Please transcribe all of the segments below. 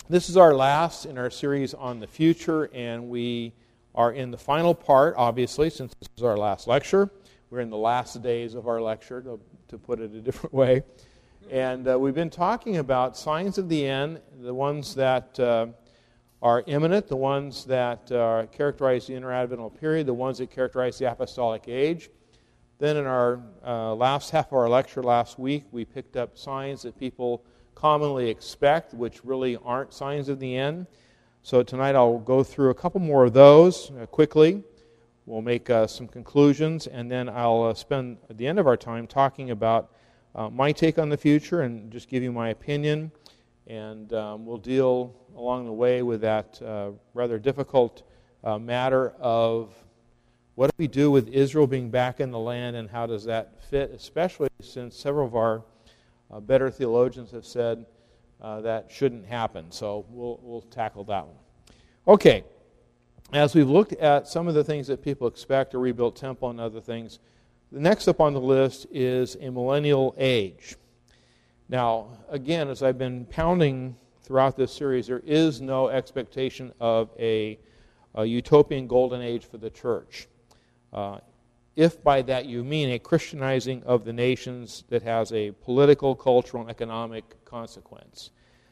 This is our last in our series on the future, and we are in the final part, obviously, since this is our last lecture. We're in the last days of our lecture, to put it a different way. And we've been talking about signs of the end, the ones that are imminent, the ones that characterize the interadvental period, the ones that characterize the apostolic age. Then in our last half of our lecture last week, we picked up signs that people commonly expect, which really aren't signs of the end. So tonight I'll go through a couple more of those quickly. We'll make some conclusions, and then I'll spend at the end of our time talking about my take on the future and just give you my opinion. And we'll deal along the way with that rather difficult matter of what do we do with Israel being back in the land, and how does that fit, especially since several of our better theologians have said that shouldn't happen. So we'll tackle that one. Okay, as we've looked at some of the things that people expect, a rebuilt temple and other things, the next up on the list is a millennial age. Now, again, as I've been pounding throughout this series, there is no expectation of a utopian golden age for the church. If by that you mean a Christianizing of the nations that has a political, cultural, and economic consequence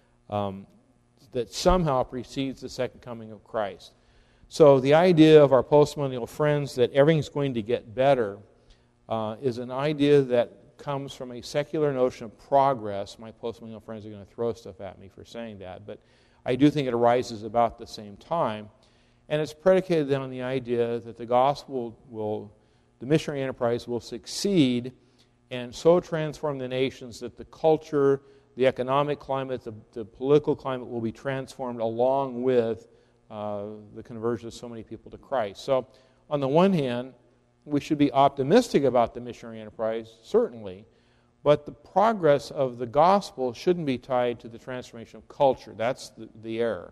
that somehow precedes the second coming of Christ. So the idea of our postmillennial friends that everything's going to get better is an idea that comes from a secular notion of progress. My postmillennial friends are going to throw stuff at me for saying that, but I do think it arises about the same time. And it's predicated then on the idea that the gospel the missionary enterprise will succeed and so transform the nations that the culture, the economic climate, the political climate will be transformed along with the conversion of so many people to Christ. So on the one hand, we should be optimistic about the missionary enterprise, certainly, but the progress of the gospel shouldn't be tied to the transformation of culture. That's the error.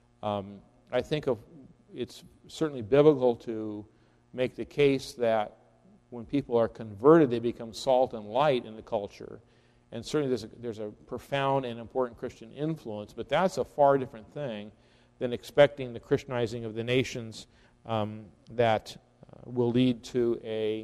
I think it's certainly biblical to make the case that when people are converted, they become salt and light in the culture. And certainly there's a profound and important Christian influence, but that's a far different thing than expecting the Christianizing of the nations that will lead to a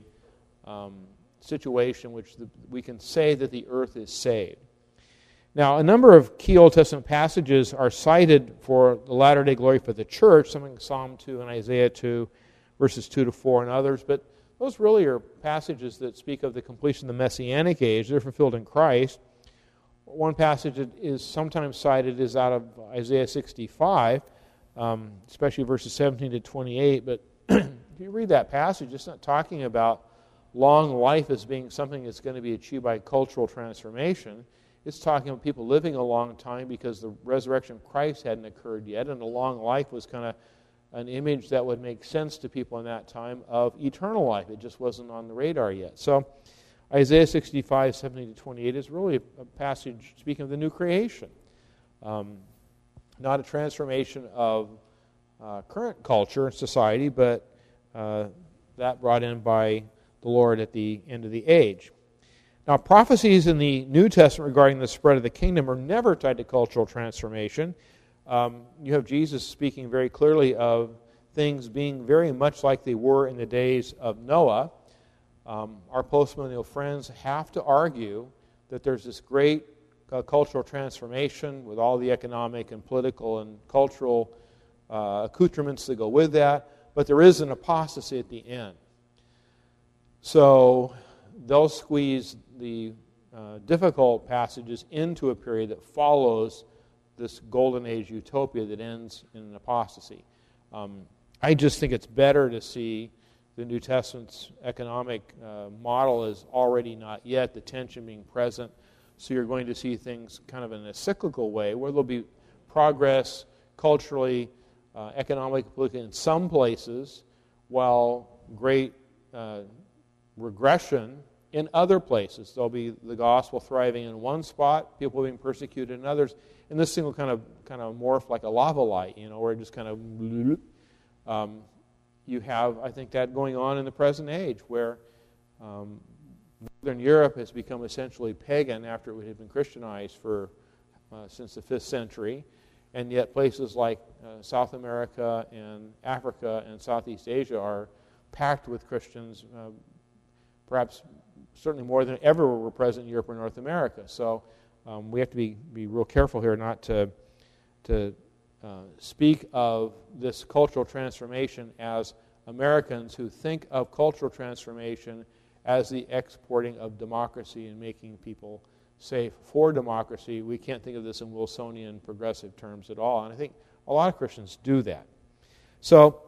situation which we can say that the earth is saved. Now, a number of key Old Testament passages are cited for the latter-day glory for the church, something like Psalm 2 and Isaiah 2, verses 2 to 4 and others, but those really are passages that speak of the completion of the Messianic age. They're fulfilled in Christ. One passage that is sometimes cited is out of Isaiah 65, especially verses 17 to 28, but if you read that passage, it's not talking about long life as being something that's going to be achieved by cultural transformation. It's talking about people living a long time because the resurrection of Christ hadn't occurred yet, and a long life was kind of an image that would make sense to people in that time of eternal life. It just wasn't on the radar yet. So Isaiah 65, 17 to 28 is really a passage speaking of the new creation, not a transformation of current culture and society, but that brought in by the Lord at the end of the age. Now, prophecies in the New Testament regarding the spread of the kingdom are never tied to cultural transformation. You have Jesus speaking very clearly of things being very much like they were in the days of Noah. Our postmillennial friends have to argue that there's this great cultural transformation with all the economic and political and cultural accoutrements that go with that, but there is an apostasy at the end. So they'll squeeze the difficult passages into a period that follows this golden age utopia that ends in an apostasy. I just think it's better to see the New Testament's economic model as already not yet, the tension being present. So you're going to see things kind of in a cyclical way where there'll be progress culturally, economically, politically in some places, while great regression in other places. There'll be the gospel thriving in one spot, people being persecuted in others, and this thing will kind of morph like a lava light, where it just kind of you have, I think, that going on in the present age, where Northern Europe has become essentially pagan after it had been Christianized since the 5th century, and yet places like South America and Africa and Southeast Asia are packed with Christians, perhaps certainly more than ever were present in Europe or North America. So we have to be real careful here not to speak of this cultural transformation as Americans who think of cultural transformation as the exporting of democracy and making people safe for democracy. We can't think of this in Wilsonian progressive terms at all, and I think a lot of Christians do that. So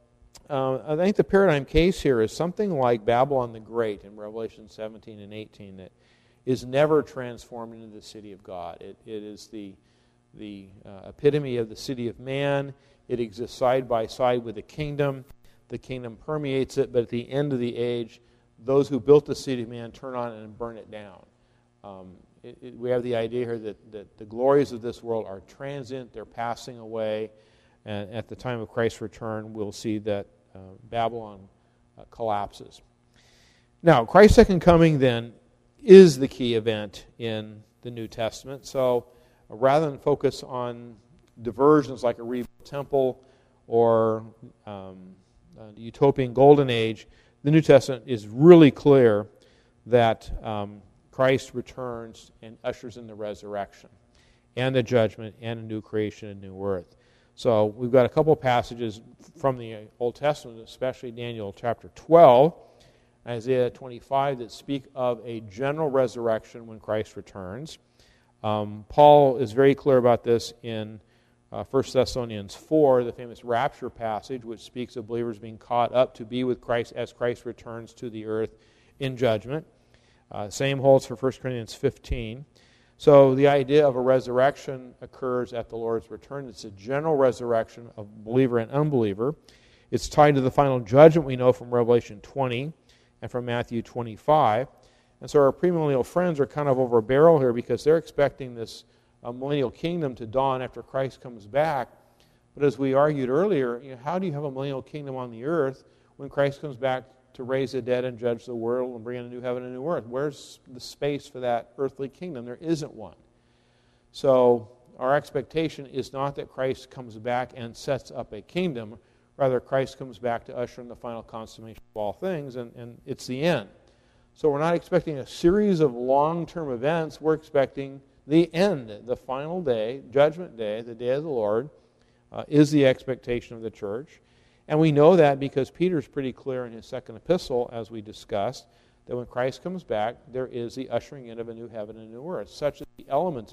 I think the paradigm case here is something like Babylon the Great in Revelation 17 and 18 that is never transformed into the city of God. It is the epitome of the city of man. It exists side by side with the kingdom. The kingdom permeates it, but at the end of the age, those who built the city of man turn on it and burn it down. We have the idea here that the glories of this world are transient, they're passing away, and at the time of Christ's return, we'll see that Babylon collapses. Now, Christ's second coming, then, is the key event in the New Testament. So rather than focus on diversions like a rebuilt temple or the utopian golden age, the New Testament is really clear that Christ returns and ushers in the resurrection and the judgment and a new creation and new earth. So we've got a couple of passages from the Old Testament, especially Daniel chapter 12, Isaiah 25, that speak of a general resurrection when Christ returns. Paul is very clear about this in 1 Thessalonians 4, the famous rapture passage, which speaks of believers being caught up to be with Christ as Christ returns to the earth in judgment. Same holds for 1 Corinthians 15. So the idea of a resurrection occurs at the Lord's return. It's a general resurrection of believer and unbeliever. It's tied to the final judgment we know from Revelation 20 and from Matthew 25. And so our premillennial friends are kind of over a barrel here because they're expecting this millennial kingdom to dawn after Christ comes back. But as we argued earlier, how do you have a millennial kingdom on the earth when Christ comes back to raise the dead and judge the world and bring in a new heaven and a new earth? Where's the space for that earthly kingdom? There isn't one. So our expectation is not that Christ comes back and sets up a kingdom. Rather, Christ comes back to usher in the final consummation of all things, and it's the end. So we're not expecting a series of long-term events. We're expecting the end, the final day, Judgment Day, the day of the Lord, is the expectation of the church. And we know that because Peter's pretty clear in his second epistle, as we discussed, that when Christ comes back, there is the ushering in of a new heaven and a new earth, such that the elements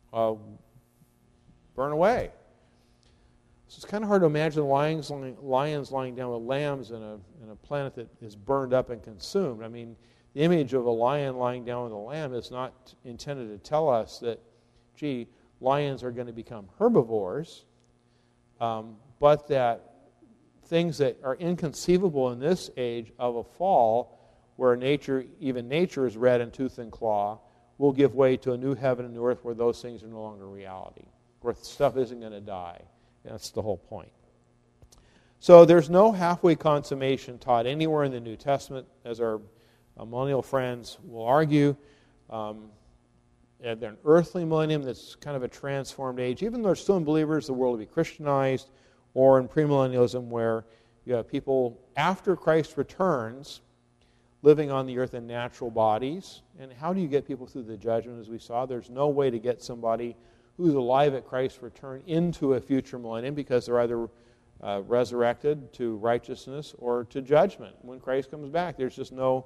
burn away. So it's kind of hard to imagine lions lying down with lambs in a planet that is burned up and consumed. I mean, the image of a lion lying down with a lamb is not intended to tell us that, lions are going to become herbivores, but that things that are inconceivable in this age of a fall, where even nature is red in tooth and claw, will give way to a new heaven and new earth where those things are no longer reality, where stuff isn't going to die. That's the whole point. So there's no halfway consummation taught anywhere in the New Testament, as our millennial friends will argue. They're an earthly millennium that's kind of a transformed age. Even though they're still unbelievers, the world will be Christianized, or in premillennialism where you have people after Christ returns living on the earth in natural bodies. And how do you get people through the judgment, as we saw? There's no way to get somebody who's alive at Christ's return into a future millennium because they're either resurrected to righteousness or to judgment. When Christ comes back, there's no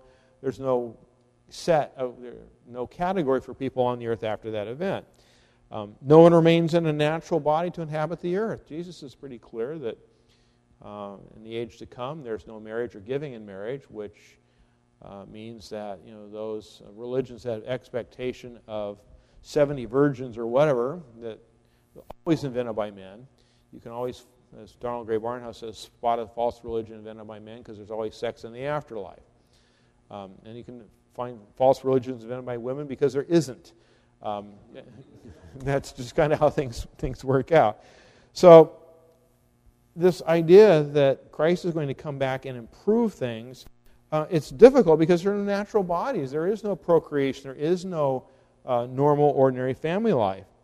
category for people on the earth after that event. No one remains in a natural body to inhabit the earth. Jesus is pretty clear that in the age to come, there's no marriage or giving in marriage, which means that those religions that have expectation of 70 virgins or whatever that are always invented by men. You can always, as Donald Gray Barnhouse says, spot a false religion invented by men because there's always sex in the afterlife. And you can find false religions invented by women because there isn't. That's just kind of how things work out. So this idea that Christ is going to come back and improve things, it's difficult because they're in natural bodies. There is no procreation. There is no normal, ordinary family life.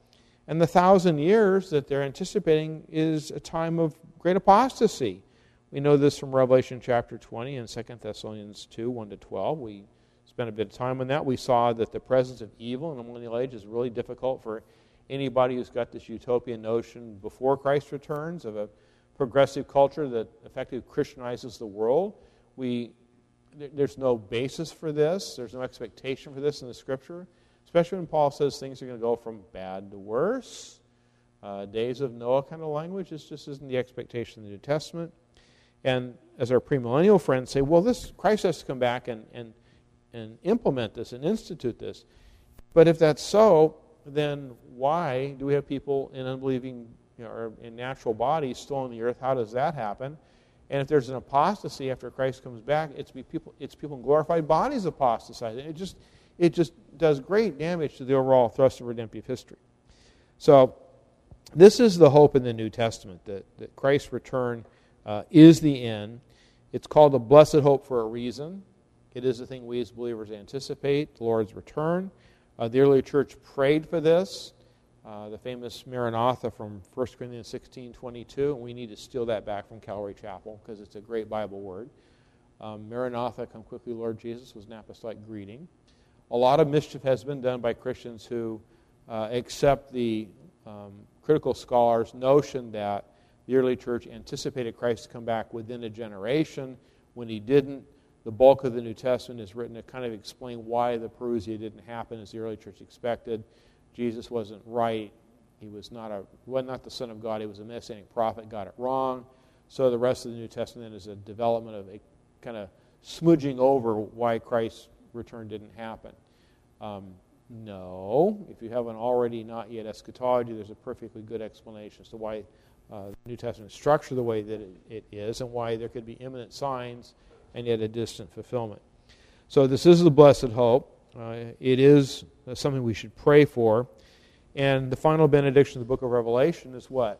And the 1,000 years that they're anticipating is a time of great apostasy. We know this from Revelation chapter 20 and 2 Thessalonians 2, 1-12. We spent a bit of time on that. We saw that the presence of evil in the millennial age is really difficult for anybody who's got this utopian notion before Christ returns of a progressive culture that effectively Christianizes the world. There's no basis for this. There's no expectation for this in the Scripture, especially when Paul says things are going to go from bad to worse. Days of Noah kind of language. This just isn't the expectation in the New Testament. And as our premillennial friends say, well, Christ has to come back and implement this and institute this. But if that's so, then why do we have people in unbelieving, or in natural bodies still on the earth? How does that happen? And if there's an apostasy after Christ comes back, it's people in glorified bodies apostatizing. It just does great damage to the overall thrust of redemptive history. So this is the hope in the New Testament, that Christ's return is the end. It's called the blessed hope for a reason. It is the thing we as believers anticipate, the Lord's return. The early church prayed for this. The famous Maranatha from 1 Corinthians 16:22, and we need to steal that back from Calvary Chapel because it's a great Bible word. Maranatha, come quickly, Lord Jesus, was an apostolic greeting. A lot of mischief has been done by Christians who accept the critical scholars' notion that the early church anticipated Christ to come back within a generation. When he didn't, the bulk of the New Testament is written to kind of explain why the parousia didn't happen as the early church expected. Jesus wasn't right. He was not the Son of God. He was a messianic prophet, got it wrong. So the rest of the New Testament is a development of a kind of smudging over why Christ's return didn't happen. No. If you have an already not yet eschatology, there's a perfectly good explanation as to why the New Testament is structured the way that it is and why there could be imminent signs and yet a distant fulfillment. So this is the blessed hope. It is something we should pray for. And the final benediction of the book of Revelation is what?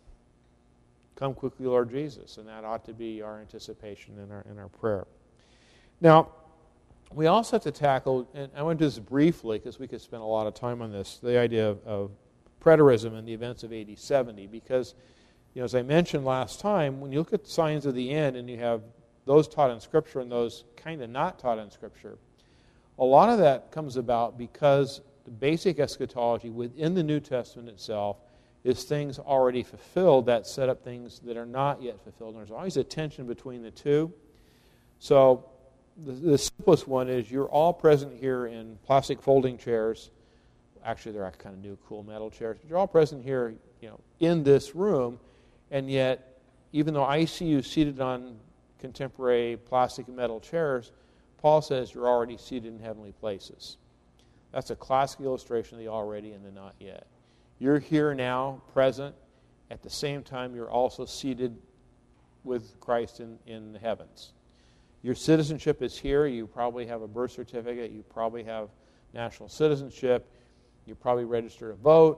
Come quickly, Lord Jesus. And that ought to be our anticipation in our prayer. Now, we also have to tackle, and I went to this briefly because we could spend a lot of time on this, the idea of preterism and the events of AD 70. Because, as I mentioned last time, when you look at the signs of the end and you have those taught in Scripture and those kind of not taught in Scripture, a lot of that comes about because the basic eschatology within the New Testament itself is things already fulfilled that set up things that are not yet fulfilled. And there's always a tension between the two. So the simplest one is you're all present here in plastic folding chairs. Actually, they're kind of new, cool metal chairs. But you're all present here, in this room, and yet, even though I see you seated on contemporary plastic and metal chairs, Paul says you're already seated in heavenly places. That's a classic illustration of the already and the not yet. You're here now, present. At the same time, you're also seated with Christ in the heavens. Your citizenship is here. You probably have a birth certificate. You probably have national citizenship. You're probably registered to vote.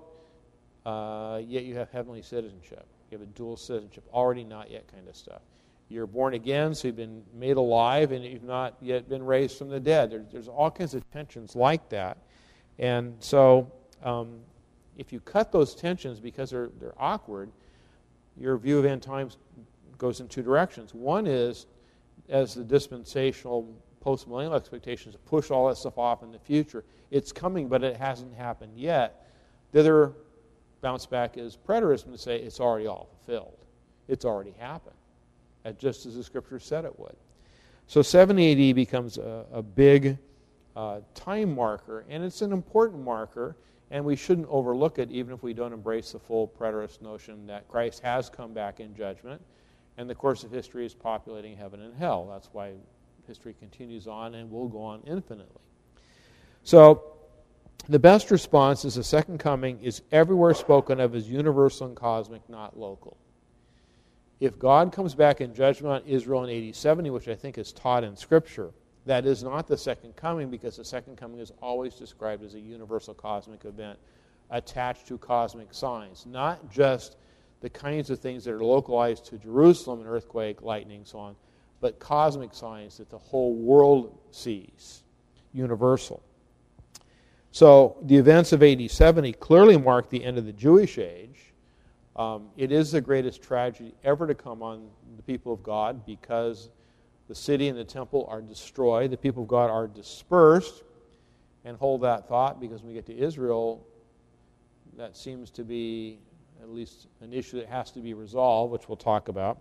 Yet you have heavenly citizenship. You have a dual citizenship. Already not yet kind of stuff. You're born again, so you've been made alive, and you've not yet been raised from the dead. There's all kinds of tensions like that. And so if you cut those tensions because they're awkward, your view of end times goes in two directions. One is, as the dispensational post-millennial expectations push all that stuff off in the future, it's coming, but it hasn't happened yet. The other bounce back is preterism to say it's already all fulfilled. It's already happened, just as the Scripture said it would. So 70 AD becomes a big time marker, and it's an important marker, and we shouldn't overlook it even if we don't embrace the full preterist notion that Christ has come back in judgment, and the course of history is populating heaven and hell. That's why history continues on and will go on infinitely. So the best response is the second coming is everywhere spoken of as universal and cosmic, not local. If God comes back in judgment on Israel in AD 70, which I think is taught in Scripture, that is not the second coming, because the second coming is always described as a universal cosmic event attached to cosmic signs, not just the kinds of things that are localized to Jerusalem, an earthquake, lightning, so on, but cosmic signs that the whole world sees, universal. So the events of AD 70 clearly mark the end of the Jewish age. It is the greatest tragedy ever to come on the people of God because the city and the temple are destroyed. The people of God are dispersed. And hold that thought, because when we get to Israel, that seems to be at least an issue that has to be resolved, which we'll talk about.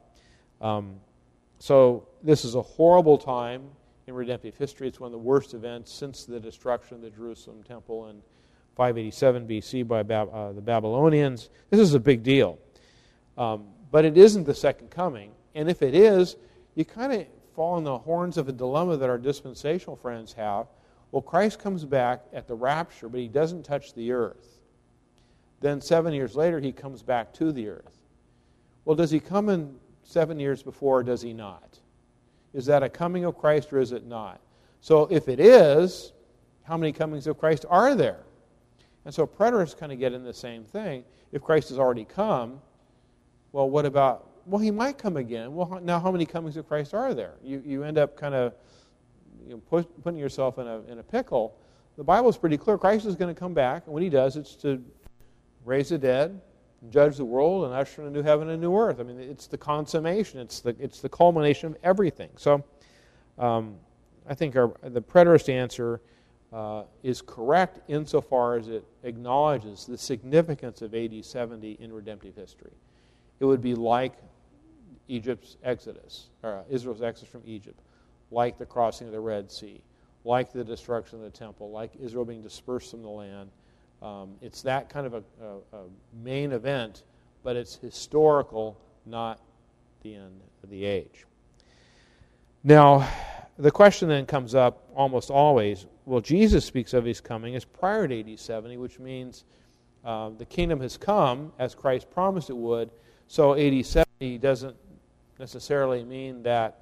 So this is a horrible time in redemptive history. It's one of the worst events since the destruction of the Jerusalem temple in 587 BC by the Babylonians. This is a big deal. But it isn't the second coming. And if it is, you kind of fall on the horns of a dilemma that our dispensational friends have. Well, Christ comes back at the rapture, but he doesn't touch the earth. Then 7 years later, he comes back to the earth. Well, does he come in 7 years before, or does he not? Is that a coming of Christ, or is it not? So if it is, how many comings of Christ are there? And so preterists kind of get in the same thing. If Christ has already come, well, what about, well, he might come again. Well, now how many comings of Christ are there? You end up kind of putting yourself in a pickle. The Bible is pretty clear. Christ is going to come back, and when he does, it's to raise the dead, judge the world, and usher in a new heaven and a new earth. I mean, it's the consummation. It's the culmination of everything. So I think the preterist answer is correct insofar as it acknowledges the significance of AD 70 in redemptive history. It would be like Egypt's exodus, or Israel's exodus from Egypt, like the crossing of the Red Sea, like the destruction of the temple, like Israel being dispersed from the land. It's that kind of a main event, but it's historical, not the end of the age. Now, the question then comes up almost always, well, Jesus speaks of his coming as prior to AD 70, which means the kingdom has come as Christ promised it would, so AD 70 doesn't necessarily mean that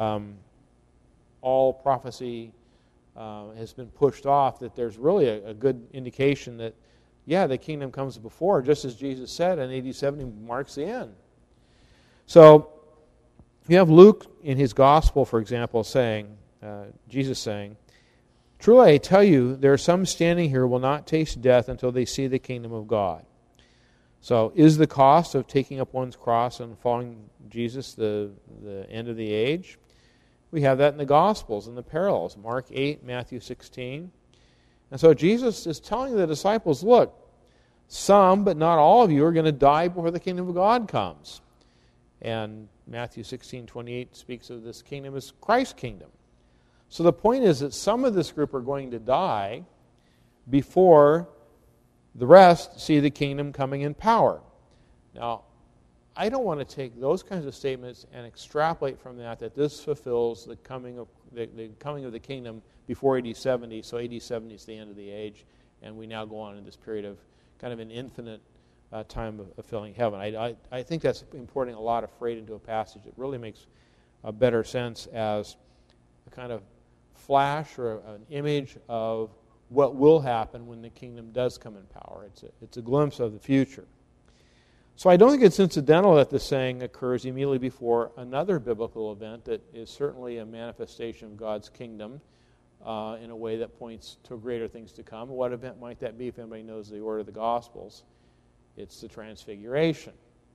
all prophecy has been pushed off, that there's really a good indication that, yeah, the kingdom comes before, just as Jesus said, and AD 70 marks the end. So you have Luke in his gospel, for example, saying, Jesus saying, "Truly I tell you, there are some standing here who will not taste death until they see the kingdom of God." So is the cost of taking up one's cross and following Jesus the end of the age? We have that in the Gospels, in the parallels, Mark 8, Matthew 16. And so Jesus is telling the disciples, look, some, but not all of you, are going to die before the kingdom of God comes. And Matthew 16:28 speaks of this kingdom as Christ's kingdom. So the point is that some of this group are going to die before the rest see the kingdom coming in power. Now, I don't want to take those kinds of statements and extrapolate from that this fulfills the coming of the kingdom before AD 70, so AD 70 is the end of the age, and we now go on in this period of kind of an infinite time of filling heaven. I think that's importing a lot of freight into a passage. It really makes a better sense as a kind of flash or an image of what will happen when the kingdom does come in power. It's a glimpse of the future. So I don't think it's incidental that the saying occurs immediately before another biblical event that is certainly a manifestation of God's kingdom in a way that points to greater things to come. What event might that be if anybody knows the order of the Gospels? It's the Transfiguration.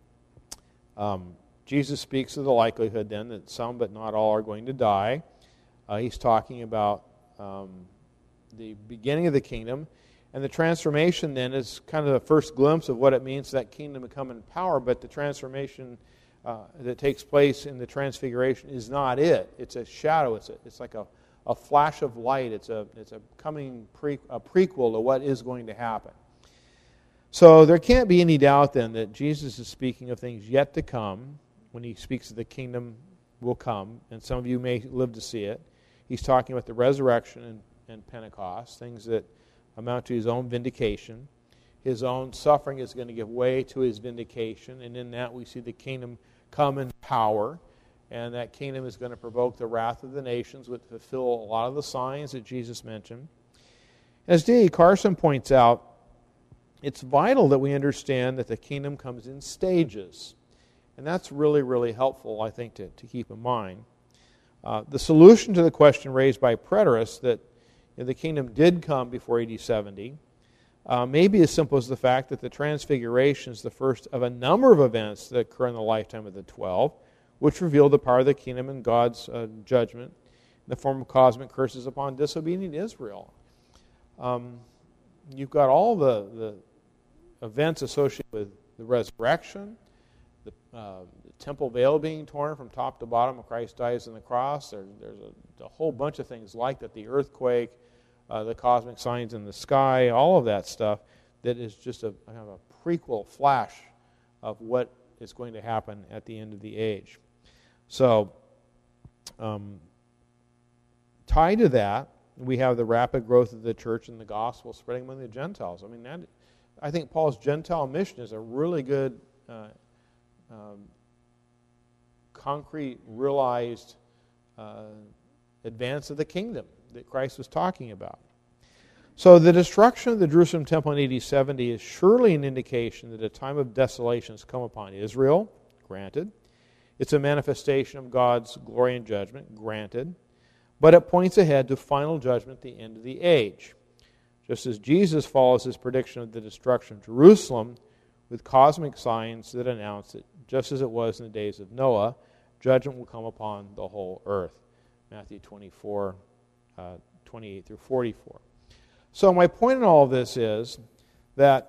Jesus speaks of the likelihood then that some but not all are going to die. He's talking about the beginning of the kingdom. And the transformation then is kind of the first glimpse of what it means for that kingdom to come in power, but the transformation that takes place in the Transfiguration is not it. It's a shadow. It's like a flash of light. It's a prequel to what is going to happen. So there can't be any doubt then that Jesus is speaking of things yet to come when he speaks of the kingdom will come, and some of you may live to see it. He's talking about the resurrection and Pentecost, things that amount to his own vindication. His own suffering is going to give way to his vindication, and in that we see the kingdom come in power, and that kingdom is going to provoke the wrath of the nations, which fulfill a lot of the signs that Jesus mentioned. As D.A. Carson points out, it's vital that we understand that the kingdom comes in stages, and that's really, really helpful, I think, to keep in mind. The solution to the question raised by preterists that if the kingdom did come before AD 70, maybe as simple as the fact that the Transfiguration is the first of a number of events that occur in the lifetime of the 12, which reveal the power of the kingdom and God's judgment in the form of cosmic curses upon disobedient Israel. You've got all the events associated with the resurrection, the temple veil being torn from top to bottom when Christ dies on the cross. There's a whole bunch of things like that, the earthquake, the cosmic signs in the sky, all of that stuff that is just a kind of a prequel flash of what is going to happen at the end of the age. So, tied to that, we have the rapid growth of the church and the gospel spreading among the Gentiles. I mean, I think Paul's Gentile mission is a really good, concrete, realized advance of the kingdom that Christ was talking about. So the destruction of the Jerusalem temple in AD 70 is surely an indication that a time of desolation has come upon Israel, granted. It's a manifestation of God's glory and judgment, granted. But it points ahead to final judgment at the end of the age. Just as Jesus follows his prediction of the destruction of Jerusalem with cosmic signs that announce that just as it was in the days of Noah, judgment will come upon the whole earth. Matthew 24, 28 through 44. So my point in all of this is that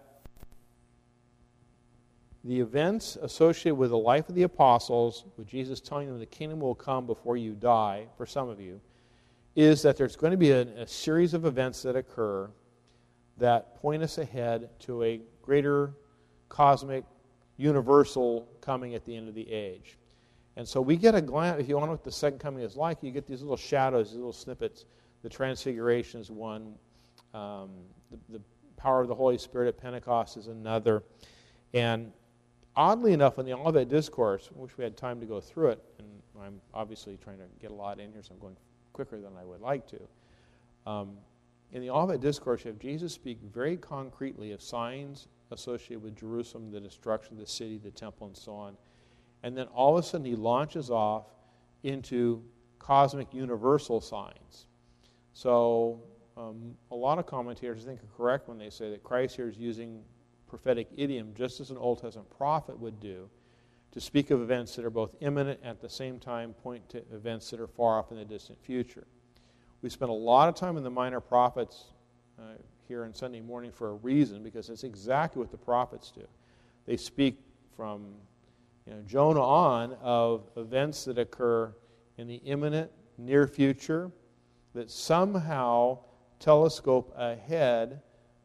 the events associated with the life of the apostles, with Jesus telling them the kingdom will come before you die, for some of you, is that there's going to be a series of events that occur that point us ahead to a greater cosmic, universal coming at the end of the age. And so we get a glance, if you want to know what the second coming is like, you get these little shadows, these little snippets. The Transfiguration is one. The power of the Holy Spirit at Pentecost is another. And oddly enough, in the Olivet Discourse, I wish we had time to go through it, and I'm obviously trying to get a lot in here, so I'm going quicker than I would like to. In the Olivet Discourse, you have Jesus speak very concretely of signs associated with Jerusalem, the destruction of the city, the temple, and so on. And then all of a sudden he launches off into cosmic universal signs. So a lot of commentators, I think, are correct when they say that Christ here is using prophetic idiom just as an Old Testament prophet would do to speak of events that are both imminent and at the same time point to events that are far off in the distant future. We spend a lot of time in the Minor Prophets here on Sunday morning for a reason, because it's exactly what the prophets do. They speak from Jonah on of events that occur in the imminent, near future that somehow telescope ahead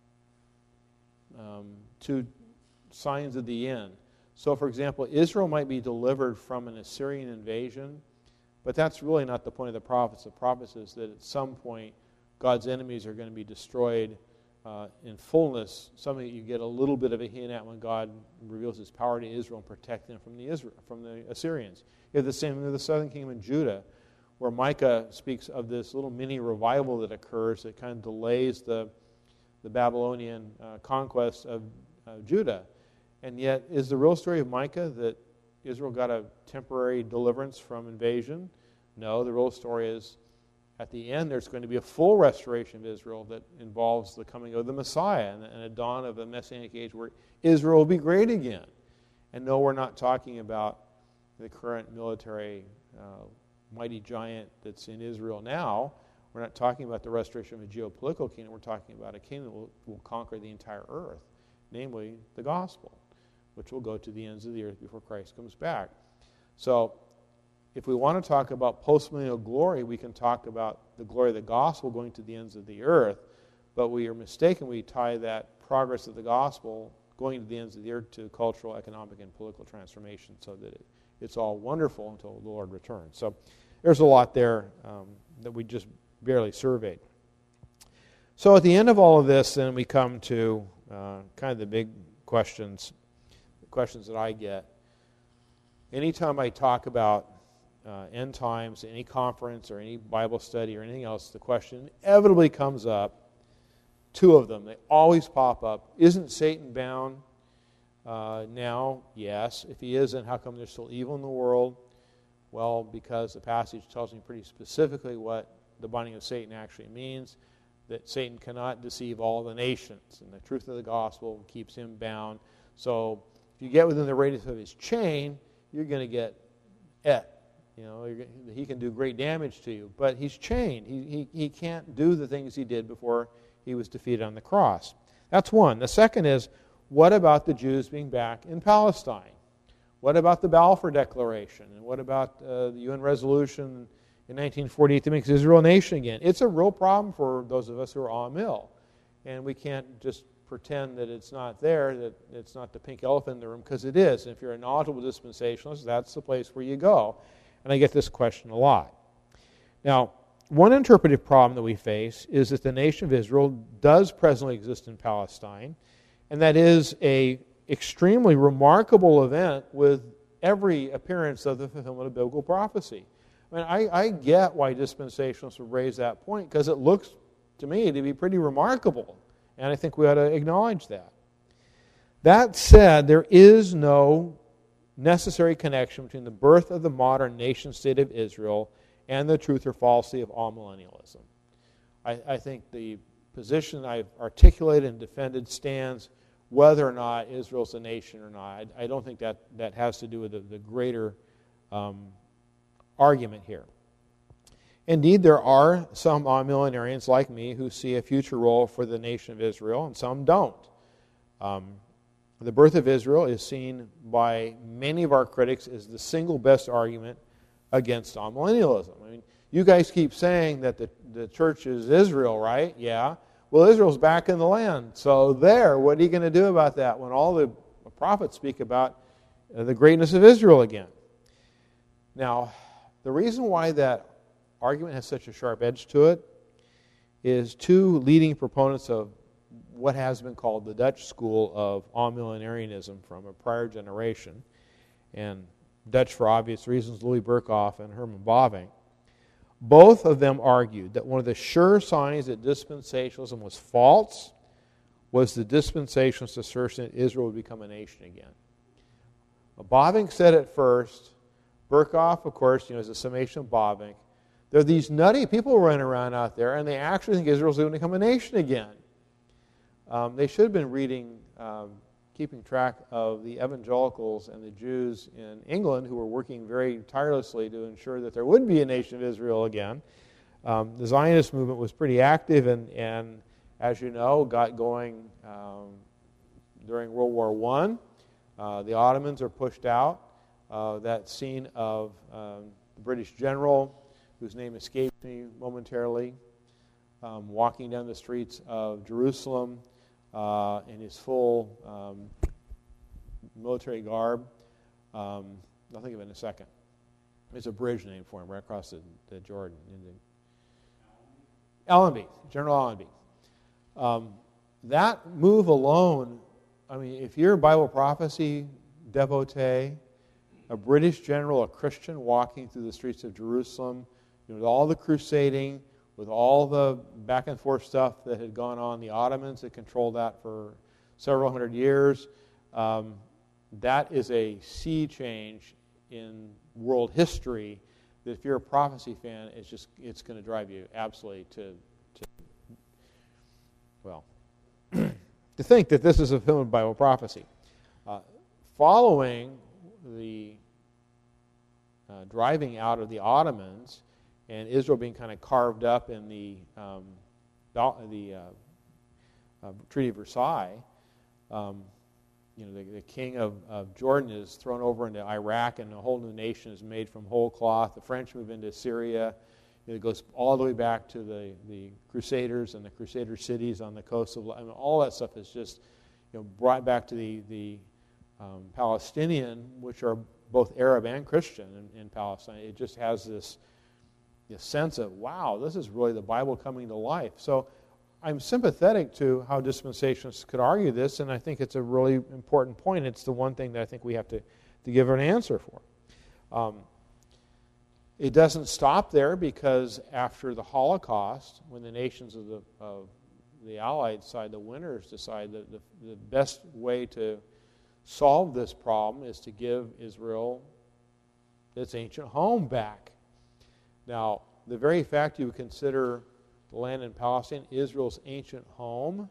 to signs of the end. So, for example, Israel might be delivered from an Assyrian invasion, but that's really not the point of the prophets. The prophets is that at some point God's enemies are going to be destroyed in fullness, something that you get a little bit of a hint at when God reveals his power to Israel and protect them from the Assyrians. You have the same with the southern kingdom in Judah, where Micah speaks of this little mini revival that occurs that kind of delays the Babylonian conquest of Judah. And yet, is the real story of Micah that Israel got a temporary deliverance from invasion? No, the real story is at the end there's going to be a full restoration of Israel that involves the coming of the Messiah and a dawn of a Messianic age where Israel will be great again. And no, we're not talking about the current military mighty giant that's in Israel now. We're not talking about the restoration of a geopolitical kingdom. We're talking about a kingdom that will conquer the entire earth, namely the gospel, which will go to the ends of the earth before Christ comes back. So, if we want to talk about postmillennial glory, we can talk about the glory of the gospel going to the ends of the earth, but we are mistaken. We tie that progress of the gospel going to the ends of the earth to cultural, economic, and political transformation so that it's all wonderful until the Lord returns. So there's a lot there that we just barely surveyed. So at the end of all of this, then we come to kind of the big questions, the questions that I get. Anytime I talk about end times, any conference or any Bible study or anything else, the question inevitably comes up. Two of them, they always pop up. Isn't Satan bound now? Yes. If he isn't, how come there's still evil in the world? Well, because the passage tells me pretty specifically what the binding of Satan actually means. that Satan cannot deceive all the nations, and the truth of the gospel keeps him bound. So if you get within the radius of his chain, you're going to get et. He can do great damage to you, but he's chained. He can't do the things he did before he was defeated on the cross. That's one. The second is, what about the Jews being back in Palestine? What about the Balfour Declaration? And what about the UN resolution in 1948 that makes Israel a nation again? It's a real problem for those of us who are Amil. And we can't just pretend that it's not there, that it's not the pink elephant in the room, because it is. And if you're a knowledgeable dispensationalist, that's the place where you go. And I get this question a lot. Now, one interpretive problem that we face is that the nation of Israel does presently exist in Palestine, and that is an extremely remarkable event with every appearance of the fulfillment of biblical prophecy. I mean, I get why dispensationalists would raise that point, because it looks to me to be pretty remarkable, and I think we ought to acknowledge that. That said, there is no necessary connection between the birth of the modern nation-state of Israel and the truth or falsity of amillennialism. I think the position I've articulated and defended stands whether or not Israel's a nation or not. I don't think that has to do with the greater argument here. Indeed, there are some amillenarians like me who see a future role for the nation of Israel, and some don't. The birth of Israel is seen by many of our critics as the single best argument against amillennialism. I mean, you guys keep saying that the church is Israel, right? Yeah. Well, Israel's back in the land. So there, what are you going to do about that when all the prophets speak about the greatness of Israel again? Now, the reason why that argument has such a sharp edge to it is two leading proponents of what has been called the Dutch school of amillenarianism from a prior generation, and Dutch for obvious reasons, Louis Berkhoff and Herman Bavinck. Both of them argued that one of the sure signs that dispensationalism was false was the dispensationalist assertion that Israel would become a nation again. Bavinck said it first. Berkhoff, of course, is a summation of Bavinck. There are these nutty people running around out there, and they actually think Israel's going to become a nation again. They should have been reading, keeping track of the evangelicals and the Jews in England who were working very tirelessly to ensure that there would be a nation of Israel again. The Zionist movement was pretty active and as you know, got going during World War I. The Ottomans are pushed out. That scene of the British general, whose name escapes me momentarily, walking down the streets of Jerusalem in his full military garb. I'll think of it in a second. There's a bridge name for him right across the Jordan. Allenby, General Allenby. That move alone, I mean, if you're a Bible prophecy devotee, a British general, a Christian walking through the streets of Jerusalem, with all the crusading, with all the back and forth stuff that had gone on, the Ottomans had controlled that for several hundred years. That is a sea change in world history that if you're a prophecy fan, it's going to drive you absolutely to think that this is a fulfillment of Bible prophecy. Following the driving out of the Ottomans and Israel being kind of carved up in the Treaty of Versailles, the king of Jordan is thrown over into Iraq, and a whole new nation is made from whole cloth. The French move into Syria. It goes all the way back to the Crusaders and the Crusader cities on the coast of. I mean, all that stuff is just brought back to the Palestinian, which are both Arab and Christian in Palestine. It just has this sense of, wow, this is really the Bible coming to life. So I'm sympathetic to how dispensationalists could argue this, and I think it's a really important point. It's the one thing that I think we have to give an answer for. It doesn't stop there, because after the Holocaust, when the nations of the Allied side, the winners, decide that the best way to solve this problem is to give Israel its ancient home back. Now, the very fact you would consider the land in Palestine, Israel's ancient home,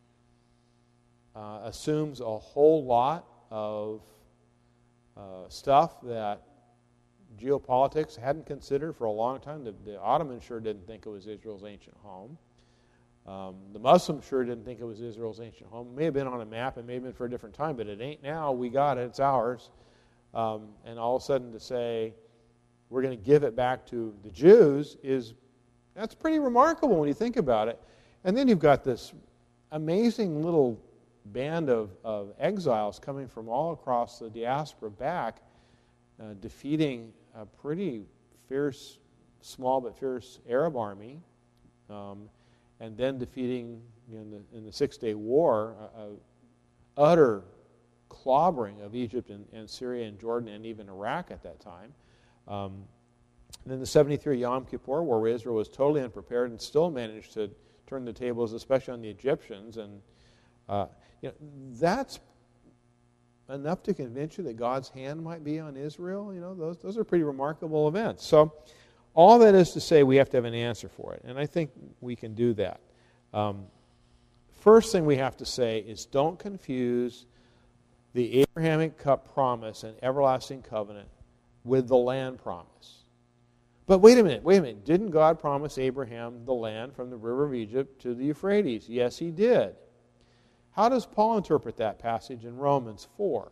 assumes a whole lot of stuff that geopolitics hadn't considered for a long time. The Ottomans sure didn't think it was Israel's ancient home. The Muslims sure didn't think it was Israel's ancient home. It may have been on a map, it may have been for a different time, but it ain't now. We got it, it's ours. And all of a sudden to say we're going to give it back to the Jews that's pretty remarkable when you think about it. And then you've got this amazing little band of exiles coming from all across the diaspora back, defeating a pretty fierce, small but fierce Arab army, and then defeating in the Six-Day War utter clobbering of Egypt and Syria and Jordan and even Iraq at that time. And then the 73 Yom Kippur War, where Israel was totally unprepared and still managed to turn the tables, especially on the Egyptians. And that's enough to convince you that God's hand might be on Israel. Those are pretty remarkable events. So all that is to say, we have to have an answer for it, and I think we can do that. First thing we have to say is don't confuse the Abrahamic promise and everlasting covenant with the land promise. But wait a minute. Didn't God promise Abraham the land from the river of Egypt to the Euphrates? Yes, he did. How does Paul interpret that passage in Romans 4?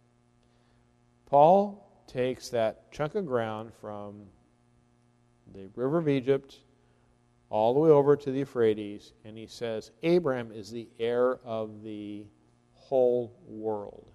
Paul takes that chunk of ground from the river of Egypt all the way over to the Euphrates, and he says Abraham is the heir of the whole world.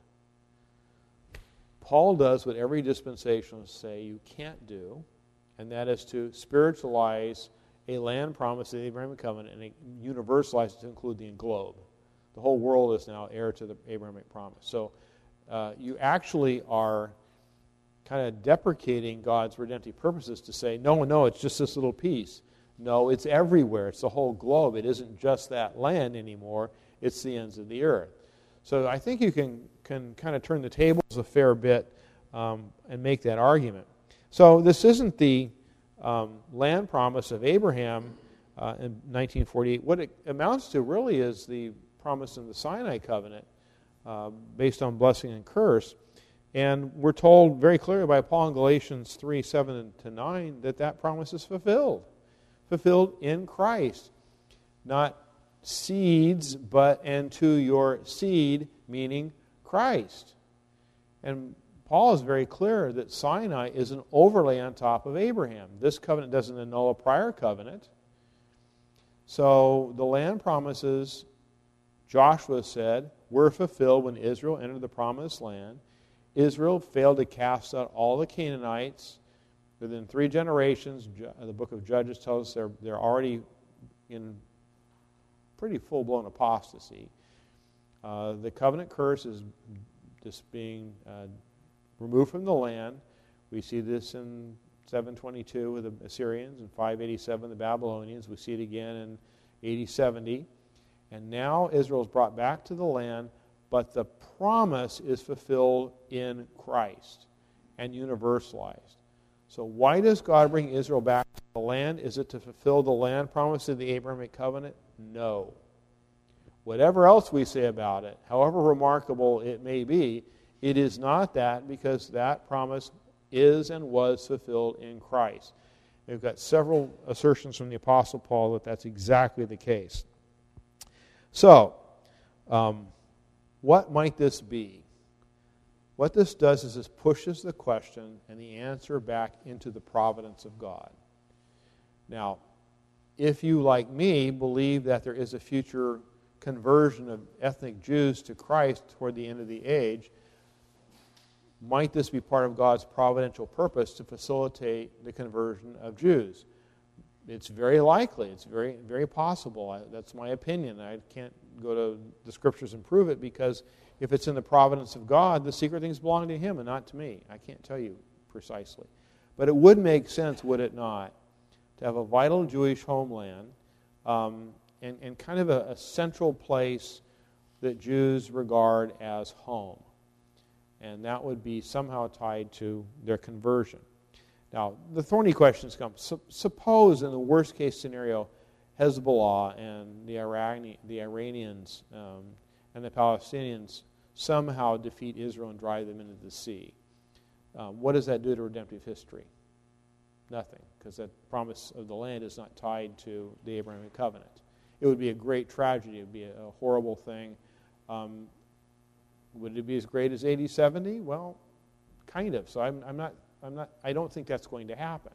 Paul does what every dispensationalist say you can't do, and that is to spiritualize a land promise of the Abrahamic covenant and universalize it to include the globe. The whole world is now heir to the Abrahamic promise. So you actually are kind of deprecating God's redemptive purposes to say, no, it's just this little piece. No, it's everywhere. It's the whole globe. It isn't just that land anymore. It's the ends of the earth. So I think you can kind of turn the tables a fair bit and make that argument. So this isn't the land promise of Abraham in 1948. What it amounts to really is the promise in the Sinai covenant based on blessing and curse. And we're told very clearly by Paul in Galatians 3:7-9 that promise is fulfilled. Fulfilled in Christ. Not seeds, and to your seed, meaning Christ. And Paul is very clear that Sinai is an overlay on top of Abraham. This covenant doesn't annul a prior covenant. So the land promises, Joshua said, were fulfilled when Israel entered the promised land. Israel failed to cast out all the Canaanites. Within 3 generations, the book of Judges tells us they're already in pretty full-blown apostasy. The covenant curse is just being removed from the land. We see this in 722 with the Assyrians, and 587 the Babylonians. We see it again in 80-70. And now Israel is brought back to the land, but the promise is fulfilled in Christ and universalized. So why does God bring Israel back to the land? Is it to fulfill the land promise of the Abrahamic covenant? No. Whatever else we say about it, however remarkable it may be, it is not that, because that promise is and was fulfilled in Christ. We've got several assertions from the Apostle Paul that that's exactly the case. So, what might this be? What this does is this pushes the question and the answer back into the providence of God. Now, if you, like me, believe that there is a future conversion of ethnic Jews to Christ toward the end of the age, might this be part of God's providential purpose to facilitate the conversion of Jews? It's very likely. It's very, very possible. That's my opinion. I can't go to the Scriptures and prove it, because if it's in the providence of God, the secret things belong to Him and not to me. I can't tell you precisely. But it would make sense, would it not, to have a vital Jewish homeland and kind of a central place that Jews regard as home. And that would be somehow tied to their conversion. Now, the thorny questions come. Suppose, in the worst case scenario, Hezbollah and the Iranians and the Palestinians somehow defeat Israel and drive them into the sea. What does that do to redemptive history? Nothing, because that promise of the land is not tied to the Abrahamic covenant. It would be a great tragedy. It would be a horrible thing. Would it be as great as 80-70? Well, kind of. So I don't think that's going to happen.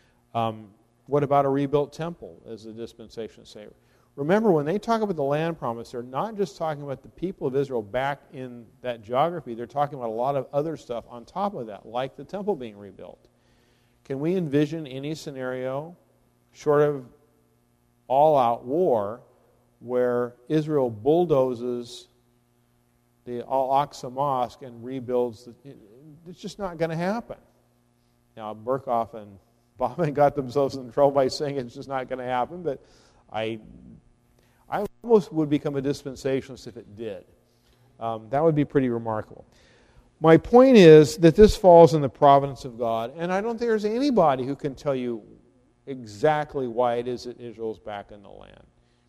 What about a rebuilt temple, as the dispensations say? Remember, when they talk about the land promise, they're not just talking about the people of Israel back in that geography. They're talking about a lot of other stuff on top of that, like the temple being rebuilt. Can we envision any scenario, short of all-out war, where Israel bulldozes the Al-Aqsa Mosque and rebuilds? It's just not going to happen. Now, Berkhoff and Bauman got themselves in trouble by saying it's just not going to happen, but I almost would become a dispensationalist if it did. That would be pretty remarkable. My point is that this falls in the providence of God, and I don't think there's anybody who can tell you exactly why it is that Israel's back in the land.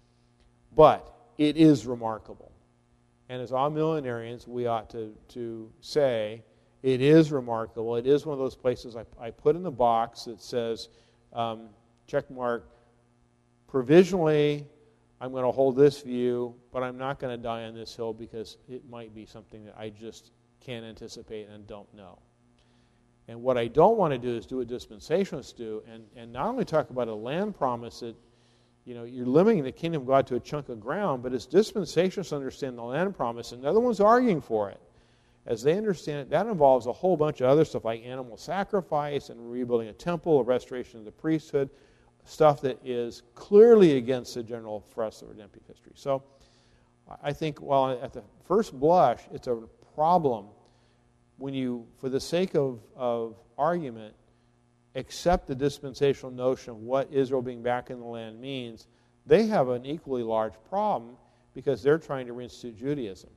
But it is remarkable. And as amillenarians, we ought to say, it is remarkable. It is one of those places I put in the box that says, check mark, provisionally, I'm going to hold this view, but I'm not going to die on this hill because it might be something that I just can't anticipate and don't know. And what I don't want to do is do what dispensationalists do, and not only talk about a land promise that, you're limiting the kingdom of God to a chunk of ground, but as dispensationalists understand the land promise, and the other one's arguing for it, as they understand it, that involves a whole bunch of other stuff like animal sacrifice and rebuilding a temple, a restoration of the priesthood, stuff that is clearly against the general thrust of redemptive history. So I think, while at the first blush, it's a problem when you, for the sake of argument, accept the dispensational notion of what Israel being back in the land means. They have an equally large problem because they're trying to reinstitute Judaism.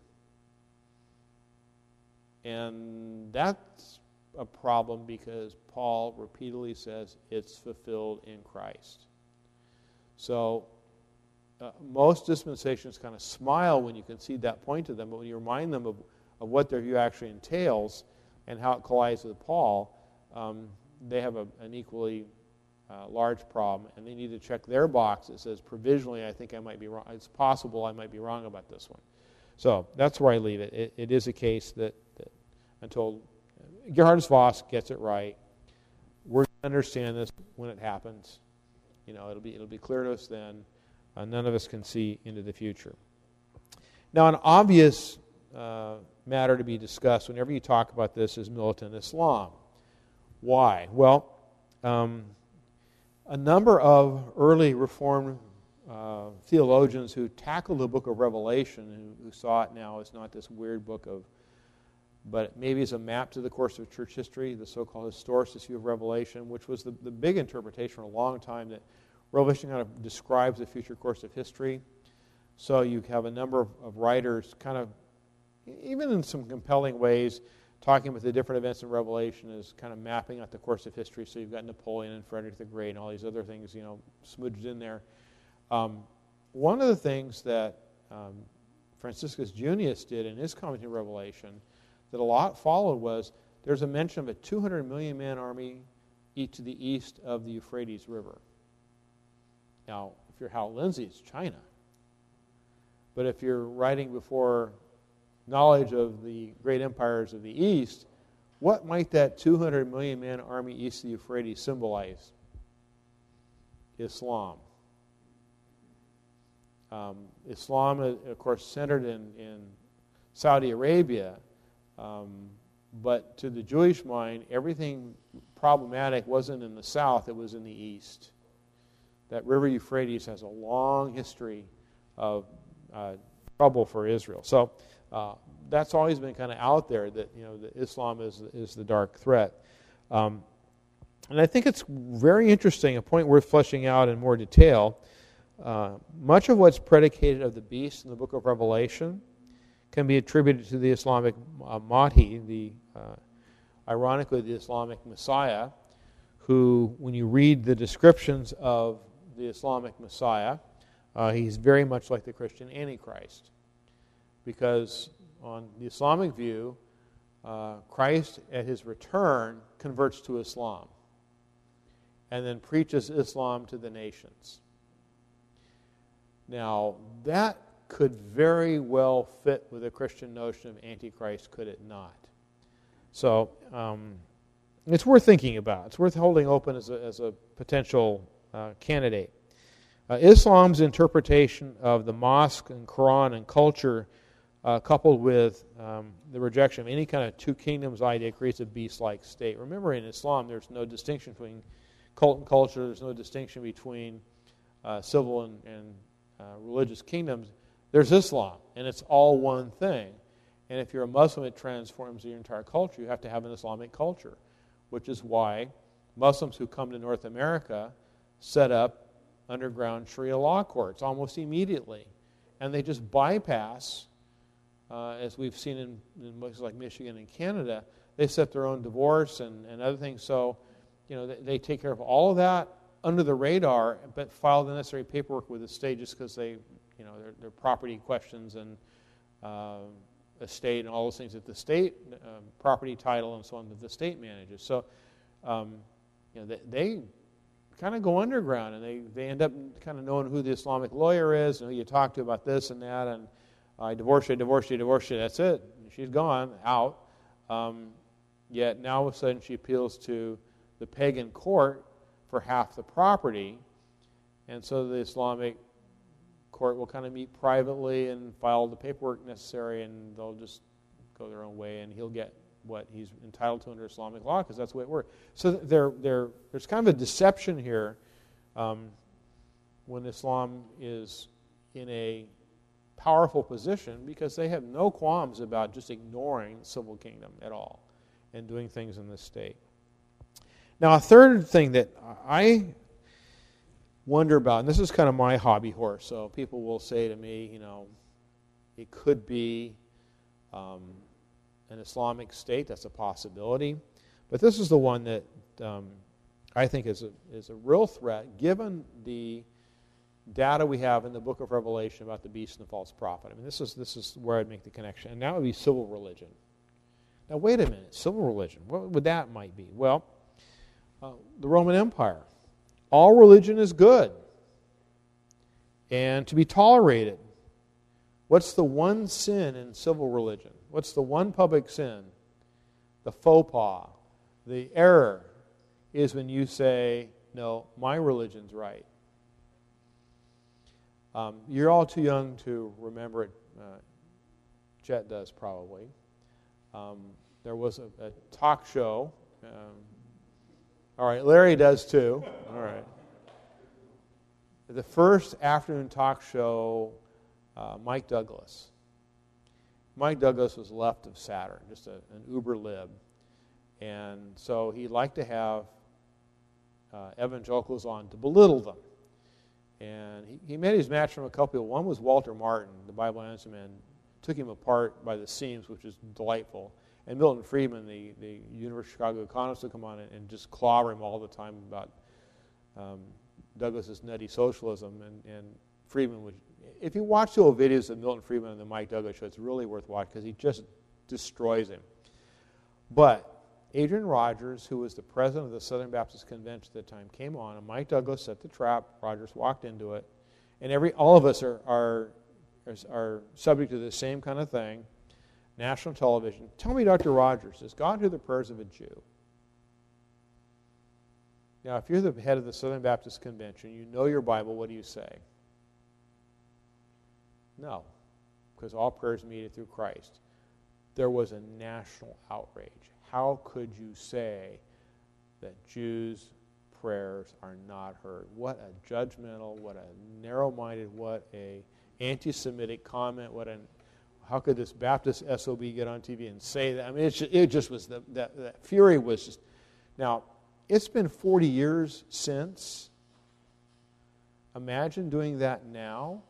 And that's a problem because Paul repeatedly says it's fulfilled in Christ. So most dispensations kind of smile when you concede that point to them, but when you remind them of what their view actually entails and how it collides with Paul, they have an equally large problem, and they need to check their box that says, provisionally, I think I might be wrong. It's possible I might be wrong about this one. So that's where I leave it. It is a case that until Gerhardus Voss gets it right, we're going to understand this when it happens. It'll be clear to us then. None of us can see into the future. Now, an obvious matter to be discussed whenever you talk about this is militant Islam. Why? Well, a number of early Reformed theologians who tackled the book of Revelation, who saw it now as not this weird book but maybe as a map to the course of church history, the so-called historicist view of Revelation, which was the big interpretation for a long time that Revelation kind of describes the future course of history. So you have a number of writers kind of, even in some compelling ways, talking about the different events in Revelation as kind of mapping out the course of history. So you've got Napoleon and Frederick the Great and all these other things, smudged in there. One of the things that Franciscus Junius did in his commentary on Revelation that a lot followed was there's a mention of a 200 million man army to the east of the Euphrates River. Now, if you're Hal Lindsey, it's China. But if you're writing before knowledge of the great empires of the East, what might that 200 million man army east of the Euphrates symbolize? Islam. Islam, of course, centered in Saudi Arabia, but to the Jewish mind, everything problematic wasn't in the south, it was in the east. That river Euphrates has a long history of trouble for Israel. So that's always been kind of out there, that that Islam is the dark threat. And I think it's very interesting, a point worth fleshing out in more detail. Much of what's predicated of the beast in the book of Revelation can be attributed to the Islamic Mahdi, ironically the Islamic Messiah, who, when you read the descriptions of the Islamic Messiah, he's very much like the Christian Antichrist. Because on the Islamic view, Christ at his return converts to Islam and then preaches Islam to the nations. Now, that could very well fit with a Christian notion of Antichrist, could it not? So, it's worth thinking about. It's worth holding open as a potential candidate. Islam's interpretation of the mosque and Quran and culture, coupled with the rejection of any kind of two kingdoms idea, creates a beast-like state. Remember, in Islam, there's no distinction between cult and culture. There's no distinction between civil and religious kingdoms. There's Islam, and it's all one thing. And if you're a Muslim, it transforms your entire culture. You have to have an Islamic culture, which is why Muslims who come to North America set up underground Sharia law courts almost immediately. And they just bypass, as we've seen in places like Michigan and Canada, they set their own divorce and other things. So, they take care of all of that under the radar, but file the necessary paperwork with the state just because their property questions and estate and all those things that the state, property title and so on, that the state manages. So, they kind of go underground, and they end up kind of knowing who the Islamic lawyer is and who you talk to about this and that, and I divorce you, that's it. She's gone, out. Yet now all of a sudden she appeals to the pagan court for half the property, and so the Islamic court will kind of meet privately and file the paperwork necessary, and they'll just go their own way, and he'll get what he's entitled to under Islamic law, because that's the way it works. So there's kind of a deception here when Islam is in a powerful position, because they have no qualms about just ignoring the civil kingdom at all and doing things in the state. Now, a third thing that I wonder about, and this is kind of my hobby horse, so people will say to me, it could be an Islamic state. That's a possibility. But this is the one that I think is a real threat, given the data we have in the book of Revelation about the beast and the false prophet. I mean, this is where I'd make the connection. And that would be civil religion. Now, wait a minute. Civil religion. What would that might be? Well, the Roman Empire. All religion is good and to be tolerated. What's the one sin in civil religion? What's the one public sin? The faux pas, the error, is when you say, no, my religion's right. You're all too young to remember it. Chet does probably. There was a talk show. All right, Larry does too. All right. The first afternoon talk show, Mike Douglas. Mike Douglas was left of Saturn, just an uber lib. And so he liked to have evangelicals on to belittle them. And he made his match from a couple people. One was Walter Martin, the Bible Answer Man, took him apart by the seams, which is delightful. And Milton Friedman, the University of Chicago economist, would come on and just clobber him all the time about Douglas's nutty socialism. And Friedman would, if you watch the old videos of Milton Friedman and the Mike Douglas show, it's really worth watching because he just destroys him. But Adrian Rogers, who was the president of the Southern Baptist Convention at the time, came on, and Mike Douglas set the trap. Rogers walked into it, and all of us are subject to the same kind of thing. National television. Tell me, Dr. Rogers, does God hear the prayers of a Jew? Now, if you're the head of the Southern Baptist Convention, you know your Bible, what do you say? No, because all prayers are mediated through Christ. There was a national outrage. How could you say that Jews' prayers are not heard? What a judgmental, what a narrow-minded, what a anti-Semitic comment, how could this Baptist SOB get on TV and say that? I mean, it just was, that fury was just... Now, it's been 40 years since. Imagine doing that now.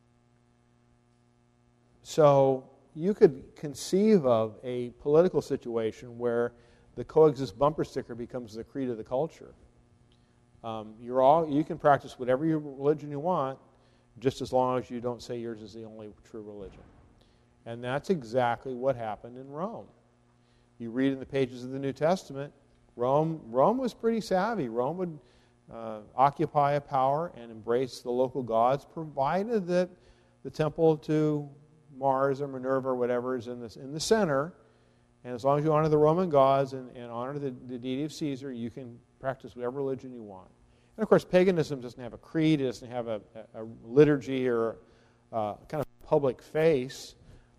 So you could conceive of a political situation where the coexist bumper sticker becomes the creed of the culture. You can practice whatever your religion you want, just as long as you don't say yours is the only true religion. And that's exactly what happened in Rome. You read in the pages of the New Testament, Rome was pretty savvy. Rome would occupy a power and embrace the local gods, provided that the temple to Mars or Minerva or whatever is in the center. And as long as you honor the Roman gods and honor the deity of Caesar, you can practice whatever religion you want. And of course, paganism doesn't have a creed, it doesn't have a liturgy or kind of public face.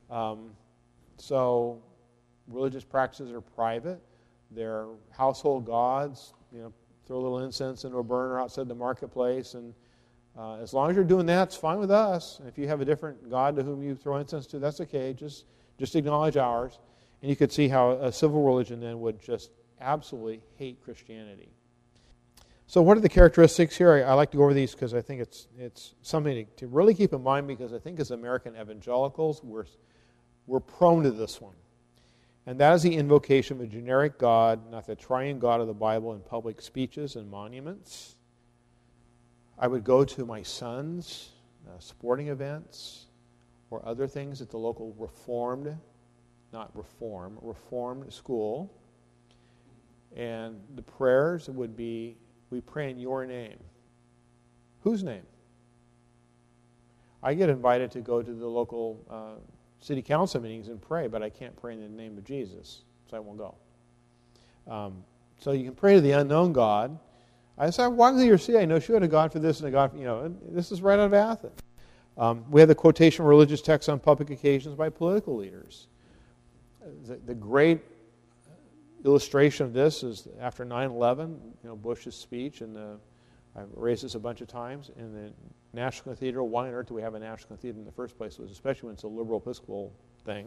So religious practices are private. They're household gods. Throw a little incense into a burner outside the marketplace, and as long as you're doing that, it's fine with us. And if you have a different god to whom you throw incense to, that's okay. Just acknowledge ours. And you could see how a civil religion then would just absolutely hate Christianity. So what are the characteristics here? I like to go over these because I think it's something to really keep in mind, because I think as American evangelicals, we're prone to this one. And that is the invocation of a generic God, not the triune God of the Bible, in public speeches and monuments. I would go to my son's sporting events or other things at the local Reformed school. And the prayers would be, we pray in your name. Whose name? I get invited to go to the local city council meetings and pray, but I can't pray in the name of Jesus, so I won't go. So you can pray to the unknown God. I said, I'm walking through your city. I know you had a God for this and a God for, and this is right out of Athens. We have the quotation of religious texts on public occasions by political leaders. The great illustration of this is after 9/11, Bush's speech, and I've raised this a bunch of times, in the National Cathedral. Why on earth do we have a National Cathedral in the first place? Especially when it's a liberal Episcopal thing.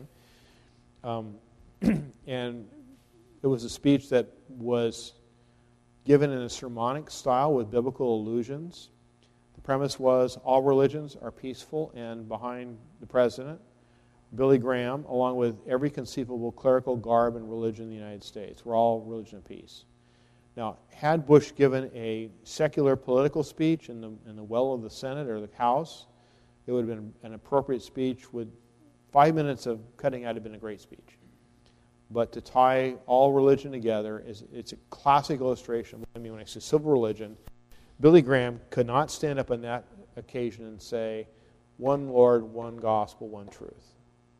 And it was a speech that was given in a sermonic style with biblical allusions. The premise was all religions are peaceful, and behind the president, Billy Graham, along with every conceivable clerical garb and religion in the United States. We're all religion of peace. Now, had Bush given a secular political speech in the well of the Senate or the House, it would have been an appropriate speech with 5 minutes of cutting out have been a great speech. But to tie all religion together, it's a classic illustration. I mean, when I say civil religion, Billy Graham could not stand up on that occasion and say, one Lord, one gospel, one truth.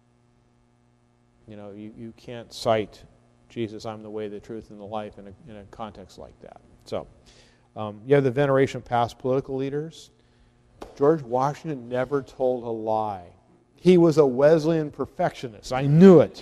You can't cite Jesus, I'm the way, the truth, and the life in a context like that. So, you have the veneration of past political leaders. George Washington never told a lie. He was a Wesleyan perfectionist. I knew it.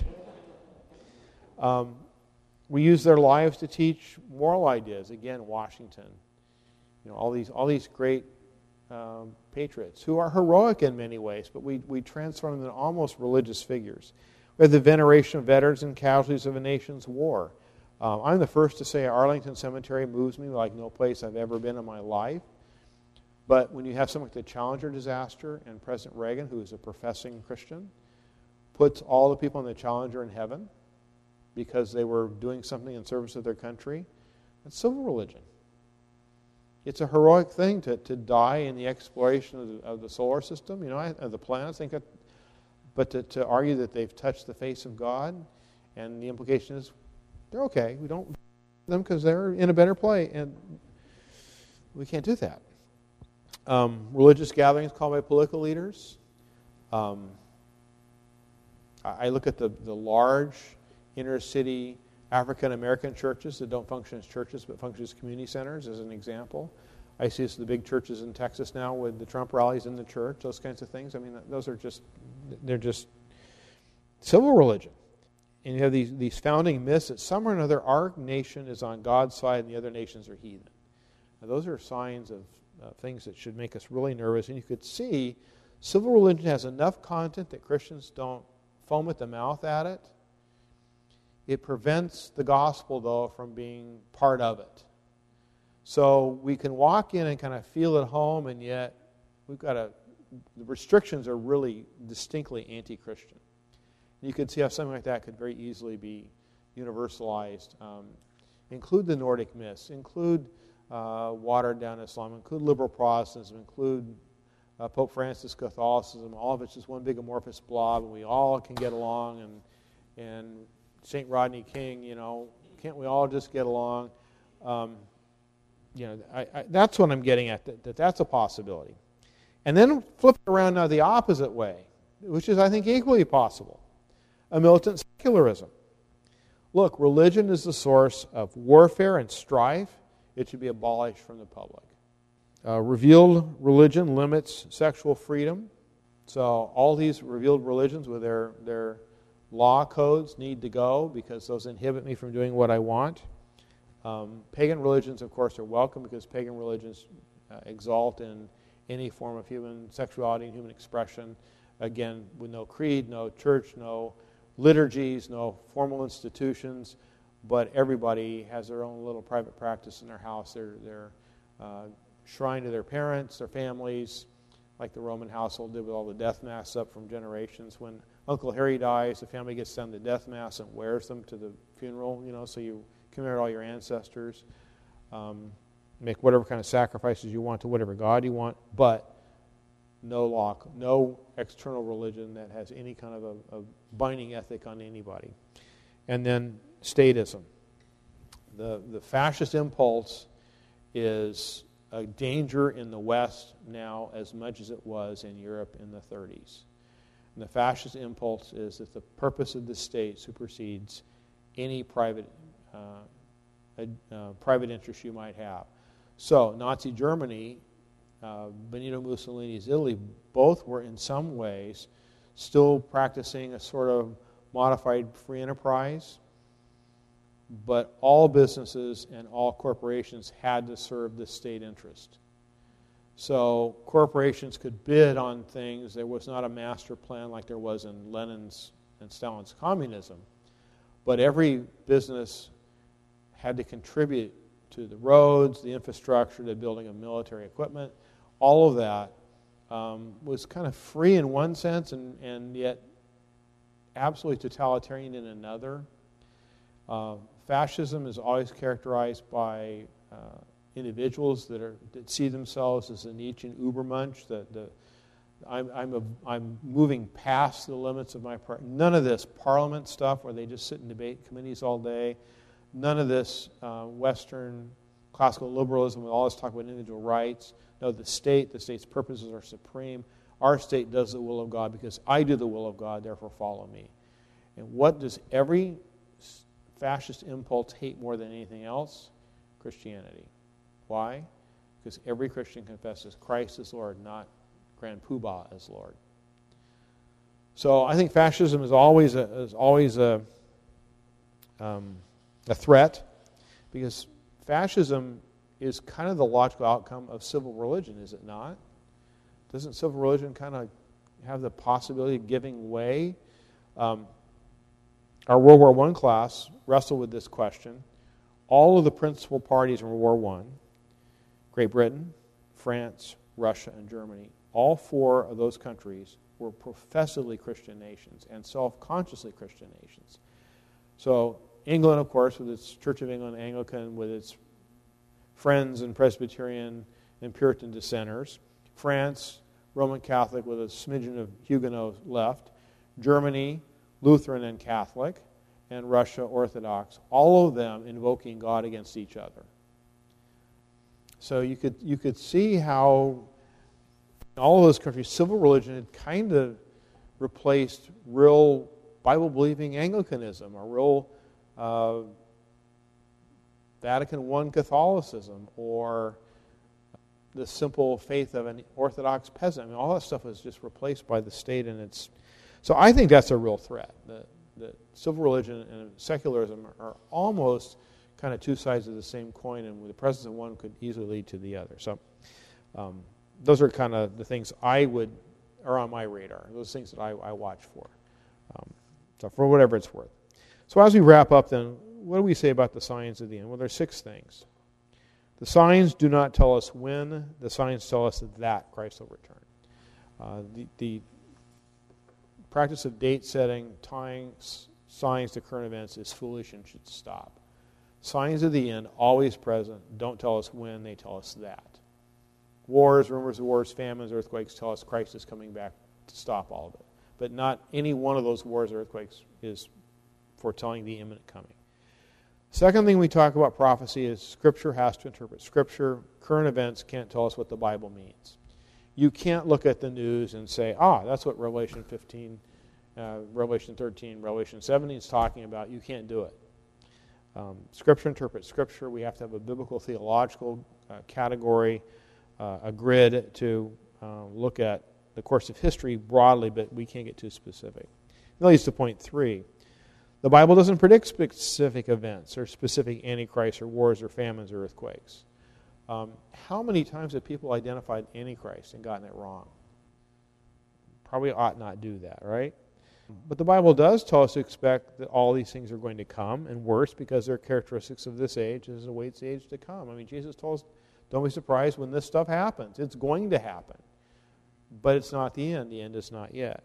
We use their lives to teach moral ideas. Again, Washington. All these great patriots who are heroic in many ways, but we transform them into almost religious figures. We have the veneration of veterans and casualties of a nation's war. I'm the first to say Arlington Cemetery moves me like no place I've ever been in my life. But when you have something like the Challenger disaster, and President Reagan, who is a professing Christian, puts all the people in the Challenger in heaven because they were doing something in service of their country, that's civil religion. It's a heroic thing to die in the exploration of the solar system, of the planets. But to argue that they've touched the face of God, and the implication is they're okay. We don't them because they're in a better place, and we can't do that. Religious gatherings called by political leaders. I look at the large inner-city African-American churches that don't function as churches but function as community centers as an example. I see this in the big churches in Texas now with the Trump rallies in the church, those kinds of things. I mean, they're just civil religion. And you have these founding myths that somewhere or another our nation is on God's side and the other nations are heathen. Now, those are signs of things that should make us really nervous. And you could see civil religion has enough content that Christians don't foam at the mouth at it. It prevents the gospel, though, from being part of it. So we can walk in and kind of feel at home, and yet the restrictions are really distinctly anti-Christian. You could see how something like that could very easily be universalized. Include the Nordic myths. Include watered down Islam, include liberal Protestantism, include Pope Francis Catholicism. All of it's just one big amorphous blob, and we all can get along. And St. Rodney King, can't we all just get along? That's what I'm getting at, that's a possibility. And then flip it around now the opposite way, which is, I think, equally possible. A militant secularism. Look, religion is the source of warfare and strife. It should be abolished from the public. Revealed religion limits sexual freedom. So all these revealed religions with their law codes need to go because those inhibit me from doing what I want. Pagan religions, of course, are welcome because pagan religions exalt in any form of human sexuality and human expression. Again, with no creed, no church, no liturgies, no formal institutions, but everybody has their own little private practice in their house. Their shrine to their parents, their families, like the Roman household did with all the death masks up from generations. When Uncle Harry dies, the family gets them the death mask and wears them to the funeral, so you commemorate all your ancestors. Make whatever kind of sacrifices you want to whatever God you want, but no law, no external religion that has any kind of a binding ethic on anybody. And then statism. The fascist impulse is a danger in the West now as much as it was in Europe in the 30s. And the fascist impulse is that the purpose of the state supersedes any private interest you might have. So Nazi Germany, Benito Mussolini's Italy, both were in some ways still practicing a sort of modified free enterprise, but all businesses and all corporations had to serve the state interest. So corporations could bid on things. There was not a master plan like there was in Lenin's and Stalin's communism, but every business had to contribute to the roads, the infrastructure, the building of military equipment. All of that was kind of free in one sense and yet absolutely totalitarian in another. Fascism is always characterized by individuals that see themselves as a Nietzschean Übermensch. I'm moving past the limits of my none of this parliament stuff where they just sit in debate committees all day. None of this Western classical liberalism with all this talk about individual rights. No, the state's purposes are supreme. Our state does the will of God because I do the will of God, therefore follow me. And what does every fascist impulse hate more than anything else? Christianity. Why? Because every Christian confesses Christ is Lord, not Grand Poobah as Lord. So I think fascism is always a threat, because fascism is kind of the logical outcome of civil religion, is it not? Doesn't civil religion kind of have the possibility of giving way? Our World War I class wrestled with this question. All of the principal parties in World War I, Great Britain, France, Russia, and Germany, all four of those countries were professedly Christian nations and self-consciously Christian nations. So England, of course, with its Church of England Anglican, with its Friends and Presbyterian and Puritan dissenters. France, Roman Catholic with a smidgen of Huguenot left. Germany, Lutheran and Catholic. And Russia, Orthodox. All of them invoking God against each other. So you could see how in all of those countries, civil religion had kind of replaced real Bible-believing Anglicanism or real Vatican I Catholicism or the simple faith of an Orthodox peasant. I mean, all that stuff was just replaced by the state, and it's... So I think that's a real threat. That civil religion and secularism are almost kind of two sides of the same coin, and with the presence of one could easily lead to the other. So those are kind of the things are on my radar, those things that I watch for. So for whatever it's worth. So as we wrap up then, what do we say about the signs of the end? Well, there's 6 things. The signs do not tell us when. The signs tell us that Christ will return. The practice of date setting, tying signs to current events is foolish and should stop. Signs of the end, always present, don't tell us when, they tell us that. Wars, rumors of wars, famines, earthquakes tell us Christ is coming back to stop all of it. But not any one of those wars or earthquakes is foretelling the imminent coming. Second thing we talk about prophecy is Scripture has to interpret Scripture. Current events can't tell us what the Bible means. You can't look at the news and say, that's what Revelation 15, Revelation 13, Revelation 17 is talking about. You can't do it. Scripture interprets Scripture. We have to have a biblical theological category, a grid to look at the course of history broadly, but we can't get too specific. That leads to point 3. The Bible doesn't predict specific events or specific antichrists or wars or famines or earthquakes. How many times have people identified Antichrist and gotten it wrong? Probably ought not do that, right? But the Bible does tell us to expect that all these things are going to come, and worse, because they're characteristics of this age as it awaits the age to come. I mean, Jesus told us, don't be surprised when this stuff happens. It's going to happen. But it's not the end. The end is not yet.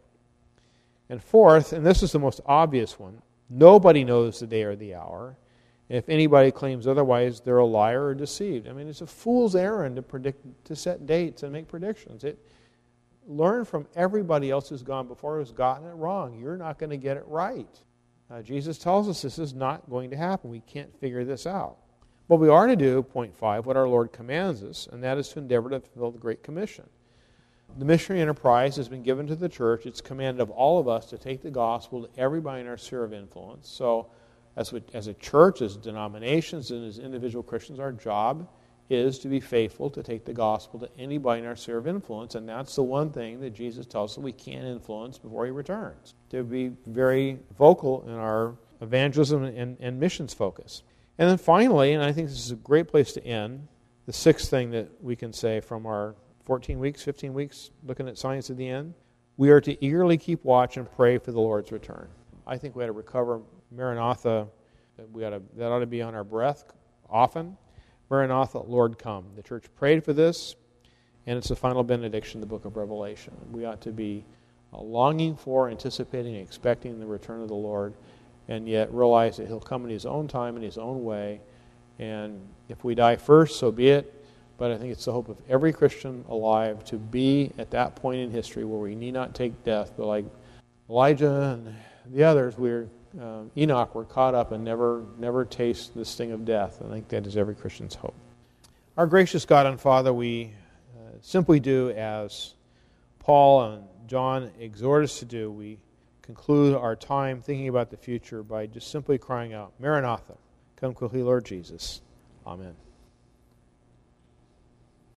And fourth, and this is the most obvious one, nobody knows the day or the hour. If anybody claims otherwise, they're a liar or deceived. I mean, it's a fool's errand to set dates and make predictions. Learn from everybody else who's gone before who's gotten it wrong. You're not going to get it right. Jesus tells us this is not going to happen. We can't figure this out. But we are to do, point 5, what our Lord commands us, and that is to endeavor to fulfill the Great Commission. The missionary enterprise has been given to the church. It's commanded of all of us to take the gospel to everybody in our sphere of influence. So as a church, as denominations, and as individual Christians, our job is to be faithful to take the gospel to anybody in our sphere of influence, and that's the one thing that Jesus tells us we can't influence before He returns. To be very vocal in our evangelism and missions focus. And then finally, and I think this is a great place to end, the sixth thing that we can say from our 14 weeks, 15 weeks, looking at signs of the end, we are to eagerly keep watch and pray for the Lord's return. I think we ought to recover Maranatha. That ought to be on our breath often. Maranatha, Lord come. The church prayed for this, and it's the final benediction in the book of Revelation. We ought to be longing for, anticipating, and expecting the return of the Lord, and yet realize that He'll come in His own time, in His own way, and if we die first, so be it. But I think it's the hope of every Christian alive to be at that point in history where we need not take death, but like Elijah and the others, Enoch were caught up and never taste the sting of death. I think that is every Christian's hope. Our gracious God and Father, we simply do as Paul and John exhort us to do. We conclude our time thinking about the future by just simply crying out, Maranatha, come quickly, Lord Jesus. Amen.